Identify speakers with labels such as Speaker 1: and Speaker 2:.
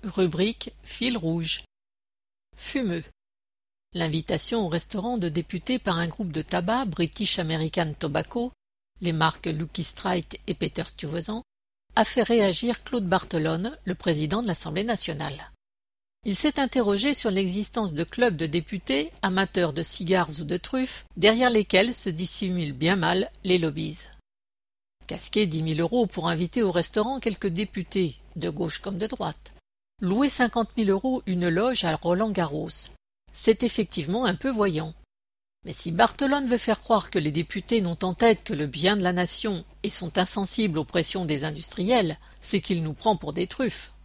Speaker 1: Rubrique Fil rouge. Fumeux. L'invitation au restaurant de députés par un groupe de tabac British American Tobacco, les marques Lucky Strike et Peter Stuyvesant, a fait réagir Claude Barthelone, le président de l'Assemblée nationale. Il s'est interrogé sur l'existence de clubs de députés amateurs de cigares ou de truffes, derrière lesquels se dissimulent bien mal les lobbies. Casquer 10 000 € pour inviter au restaurant quelques députés, de gauche comme de droite. Louer 50 000 € une loge à Roland-Garros. C'est effectivement un peu voyant. Mais si Barthelone veut faire croire que les députés n'ont en tête que le bien de la nation et sont insensibles aux pressions des industriels, c'est qu'il nous prend pour des truffes.